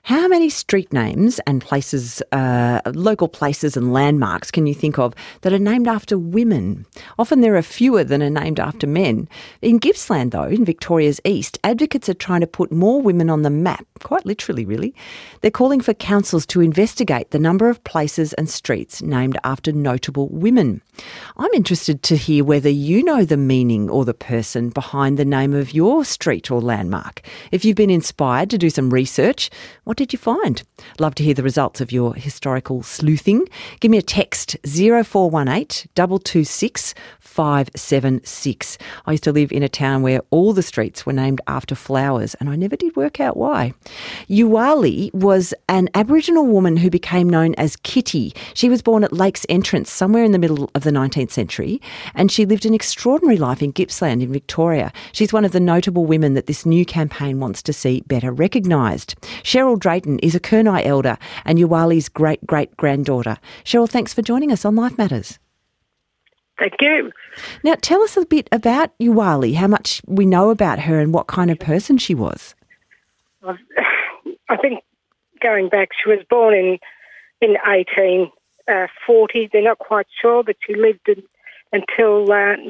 How many street names and places, local places and landmarks can you think of that are named after women? Often there are fewer than are named after men. In Gippsland, though, in Victoria's east, advocates are trying to put more women on the map, quite literally, really. They're calling for councils to investigate the number of places and streets named after notable women. I'm interested to hear whether you know the meaning or the person behind the name of your street or landmark. If you've been inspired to do some research, what did you find? Love to hear the results of your historical sleuthing. Give me a text 0418 226 576. I used to live in a town where all the streets were named after flowers and I never did work out why. Uwali was an Aboriginal woman who became known as Kitty. She was born at Lakes Entrance somewhere in the middle of the 19th century and she lived an extraordinary life in Gippsland in Victoria. She's one of the notable women that this new campaign wants to see better recognised. Cheryl Drayton is a Kurnai elder and Uwali's great-great-granddaughter. Cheryl, thanks for joining us on Life Matters. Thank you. Now, tell us a bit about Uwali, how much we know about her and what kind of person she was. I think going back, she was born in 1840. They're not quite sure, but she lived until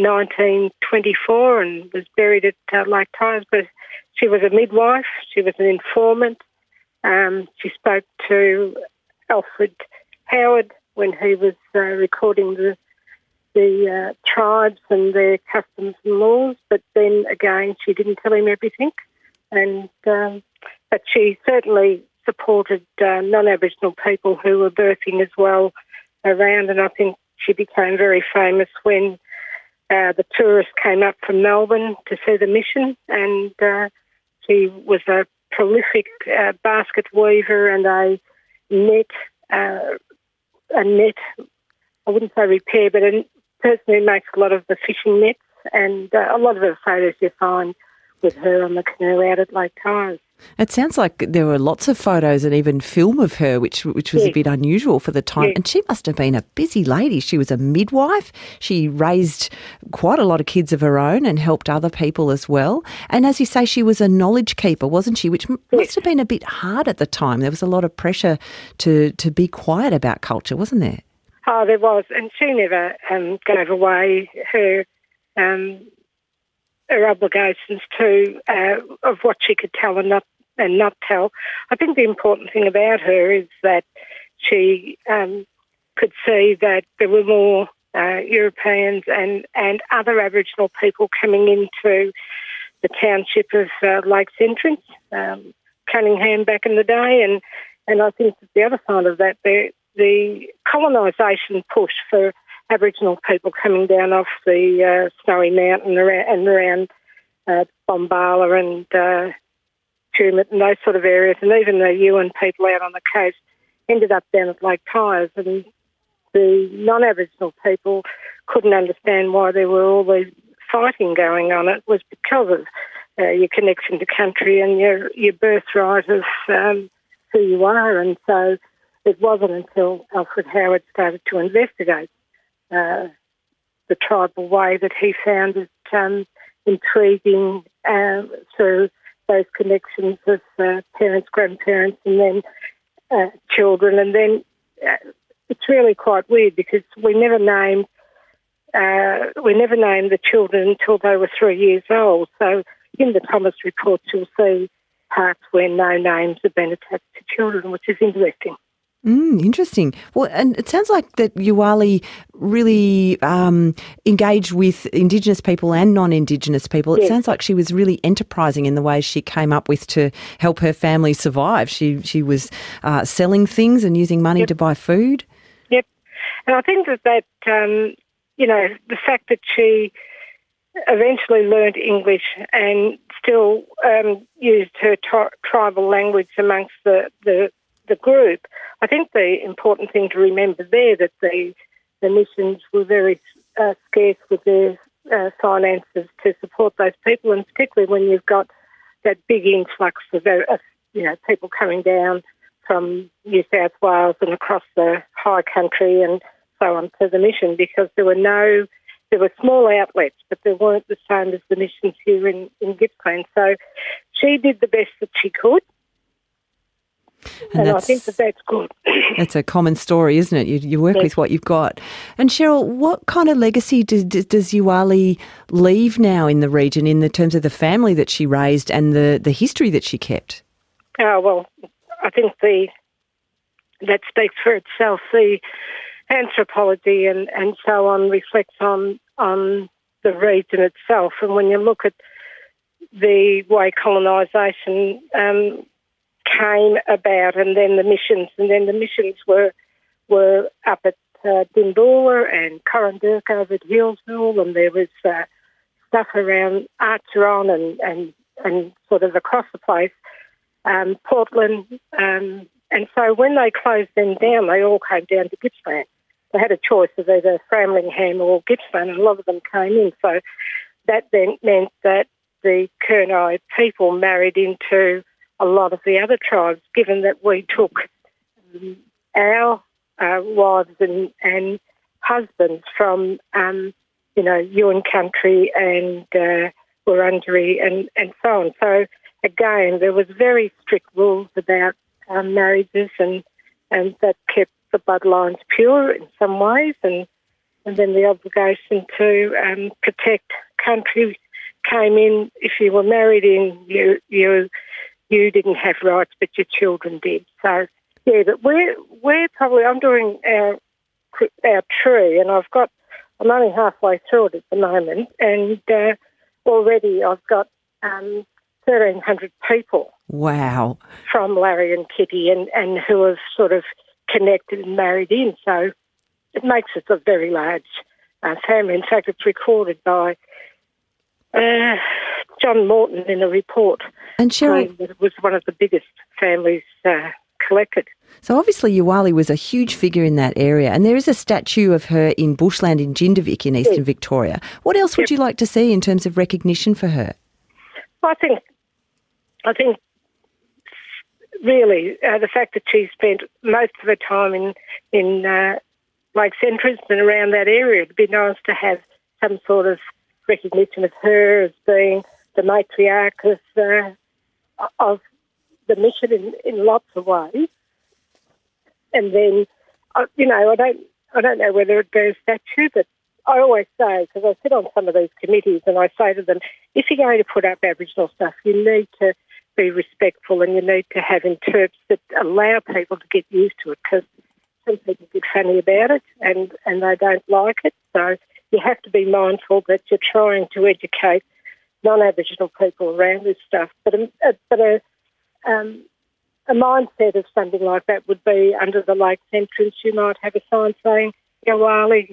1924 and was buried at Lake Tyers. But she was a midwife. She was an informant. She spoke to Alfred Howard when he was recording the tribes and their customs and laws, but then again she didn't tell him everything. And but she certainly supported non-Aboriginal people who were birthing as well around, and I think she became very famous when the tourists came up from Melbourne to see the mission, and she was a prolific basket weaver and a net, I wouldn't say repair, but a person who makes a lot of the fishing nets, and a lot of the photos you find with her on the canoe out at Lake Tyers. It sounds like there were lots of photos and even film of her, which was a bit unusual for the time. And she must have been a busy lady. She was a midwife. She raised quite a lot of kids of her own and helped other people as well. And as you say, she was a knowledge keeper, wasn't she? Which must have been a bit hard at the time. There was a lot of pressure to be quiet about culture, wasn't there? Oh, there was. And she never gave away her obligations of what she could tell and not tell. I think the important thing about her is that she could see that there were more Europeans and other Aboriginal people coming into the township of Lakes Entrance, Cunningham back in the day, and I think that the other side of that, the colonisation push for Aboriginal people coming down off the Snowy Mountain around Bombala and Tumut and those sort of areas, and even the Yuin people out on the coast ended up down at Lake Tyers, and the non-Aboriginal people couldn't understand why there were all these fighting going on. It was because of your connection to country and your birthright of who you are, and so it wasn't until Alfred Howard started to investigate the tribal way that he found it intriguing through those connections with parents, grandparents, and then children. And then it's really quite weird because we never named the children until they were 3 years old. So in the Thomas reports, you'll see parts where no names have been attached to children, which is interesting. Interesting. Well, and it sounds like that Uwali really engaged with Indigenous people and non-Indigenous people. It sounds like she was really enterprising in the ways she came up with to help her family survive. She was selling things and using money to buy food. Yep. And I think that the fact that she eventually learned English and still used her tribal language amongst the group. I think the important thing to remember there that the missions were very scarce with their finances to support those people, and particularly when you've got that big influx of people coming down from New South Wales and across the high country and so on to the mission, because there were small outlets, but they weren't the same as the missions here in Gippsland. So she did the best that she could. And I think that's good. That's a common story, isn't it? You work with what you've got. And Cheryl, what kind of legacy does Yowali leave now in the region in the terms of the family that she raised and the history that she kept? Oh, well, I think that speaks for itself. The anthropology and so on reflects on the region itself. And when you look at the way colonisation came about, and then the missions were up at Dimboola and Corranderk over at Healesville, and there was stuff around Archeron and sort of across the place, Portland. And so when they closed them down, they all came down to Gippsland. They had a choice of either Framlingham or Gippsland, and a lot of them came in. So that then meant that the Kurnai people married into a lot of the other tribes, given that we took our wives and husbands from, Yuin country and Wurundjeri and so on. So again, there was very strict rules about marriages, and that kept the bloodlines pure in some ways, and then the obligation to protect country came in. If you were married in, you didn't have rights, but your children did. So yeah, but we're probably, I'm doing our tree, and I'm only halfway through it at the moment, and already I've got 1,300 people. Wow. From Larry and Kitty and who have sort of connected and married in. So it makes it a very large family. In fact, it's recorded by John Morton in a report. And Cheryl, that it was one of the biggest families collected. So obviously Yowali was a huge figure in that area, and there is a statue of her in bushland in Jindivick in eastern Victoria. What else would you like to see in terms of recognition for her? I think really the fact that she spent most of her time in Lake Centris and around that area, it'd be nice to have some sort of recognition of her as being the matriarch of the mission in lots of ways. And then, I don't know whether it'd be a statue, but I always say, because I sit on some of these committees, and I say to them, if you're going to put up Aboriginal stuff, you need to be respectful, and you need to have interps that allow people to get used to it, because some people get funny about it and they don't like it. So you have to be mindful that you're trying to educate non-Aboriginal people around this stuff. But a mindset of something like that would be under the Lake entrance, you might have a sign saying Yowali,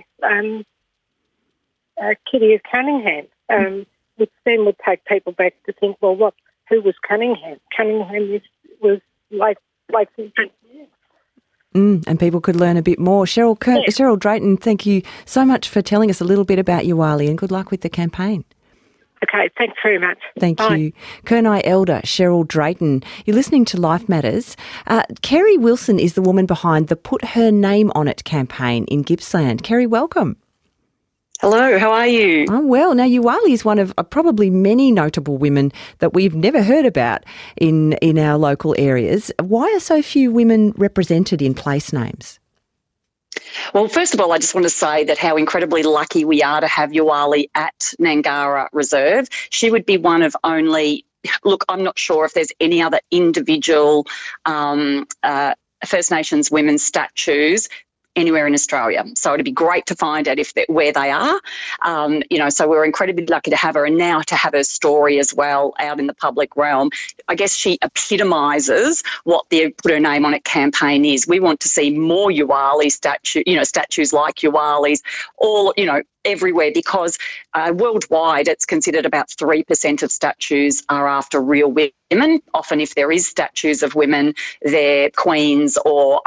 Kitty of Cunningham, which then would take people back to think, well, who was Cunningham? Cunningham was Lake entrance. And people could learn a bit more. Cheryl Drayton, thank you so much for telling us a little bit about Yowali, and good luck with the campaign. Okay, thanks very much. Thank you. Kurnai Elder Cheryl Drayton. You're listening to Life Matters. Kerry Wilson is the woman behind the Put Her Name On It campaign in Gippsland. Kerry, welcome. Hello, how are you? I'm well. Now, Yowali is one of probably many notable women that we've never heard about in our local areas. Why are so few women represented in place names? Well, first of all, I just want to say that how incredibly lucky we are to have Yowali at Nangara Reserve. She would be one of only, I'm not sure if there's any other individual First Nations women's statues anywhere in Australia. So it'd be great to find out where they are. So we're incredibly lucky to have her, and now to have her story as well out in the public realm. I guess she epitomises what the Put Her Name On It campaign is. We want to see more Yowali statues like Yowali's, all, everywhere, because worldwide it's considered about 3% of statues are after real women. Often if there is statues of women, they're queens or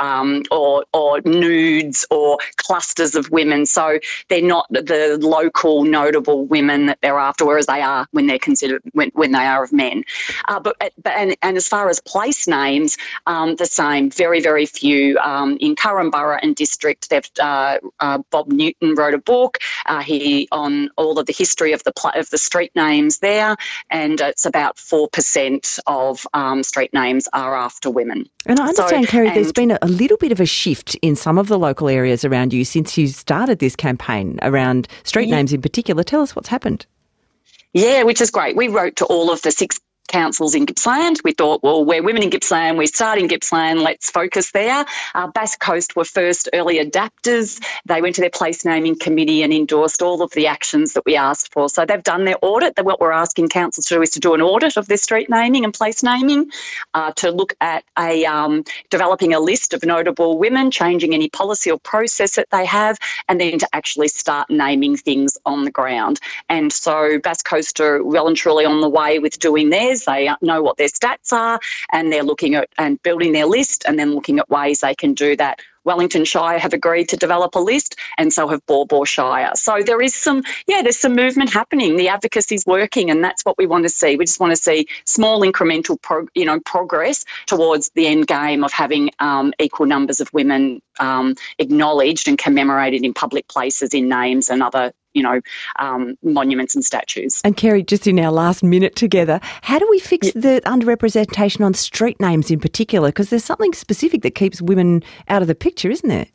nudes or clusters of women. So they're not the local notable women that they're after, whereas they are when they're considered when they are of men. But as far as place names, the same, very, very few. In Currumborough and District, Bob Newton wrote a book. here on all of the history of the street names there, and it's about 4% of street names are after women. And I understand, Kerry, there's been a little bit of a shift in some of the local areas around you since you started this campaign around street names in particular. Tell us what's happened. Yeah, which is great. We wrote to all of the 6 councils in Gippsland. We thought, well, we're women in Gippsland, we start in Gippsland, let's focus there. Bass Coast were first early adapters. They went to their place naming committee and endorsed all of the actions that we asked for. So they've done their audit. What we're asking councils to do is to do an audit of their street naming and place naming, to look at developing a list of notable women, changing any policy or process that they have, and then to actually start naming things on the ground. And so Bass Coast are well and truly on the way with doing theirs. They know what their stats are, and they're looking at and building their list and then looking at ways they can do that. Wellington Shire have agreed to develop a list, and so have Baw Baw Shire. So there's some movement happening. The advocacy's working, and that's what we want to see. We just want to see small incremental progress towards the end game of having equal numbers of women acknowledged and commemorated in public places in names and other monuments and statues. And Kerry, just in our last minute together, how do we fix the underrepresentation on street names in particular? Because there's something specific that keeps women out of the picture, isn't there?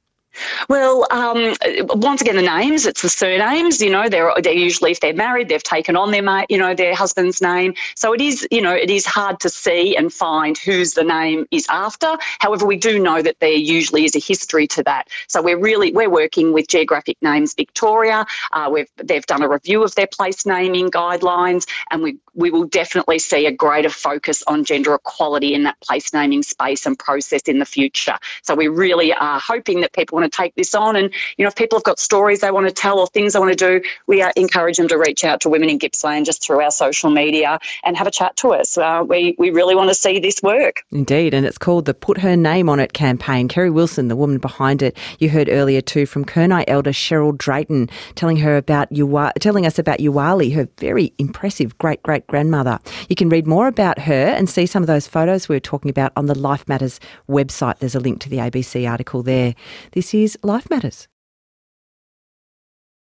Well, once again, the names, it's the surnames, they're usually, if they're married, they've taken on their husband's name. So it is hard to see and find whose the name is after. However, we do know that there usually is a history to that. So we're working with Geographic Names Victoria. They've done a review of their place naming guidelines, and we will definitely see a greater focus on gender equality in that place naming space and process in the future. So we really are hoping that people want to take this on, and if people have got stories they want to tell or things they want to do, we encourage them to reach out to Women in Gippsland just through our social media and have a chat to us. We really want to see this work. Indeed, and it's called the Put Her Name On It campaign. Kerry Wilson, the woman behind it, you heard earlier too from Kurnai elder Cheryl Drayton telling us about Uwali, her very impressive great-great-grandmother. You can read more about her and see some of those photos we were talking about on the Life Matters website. There's a link to the ABC article there. This is Life Matters.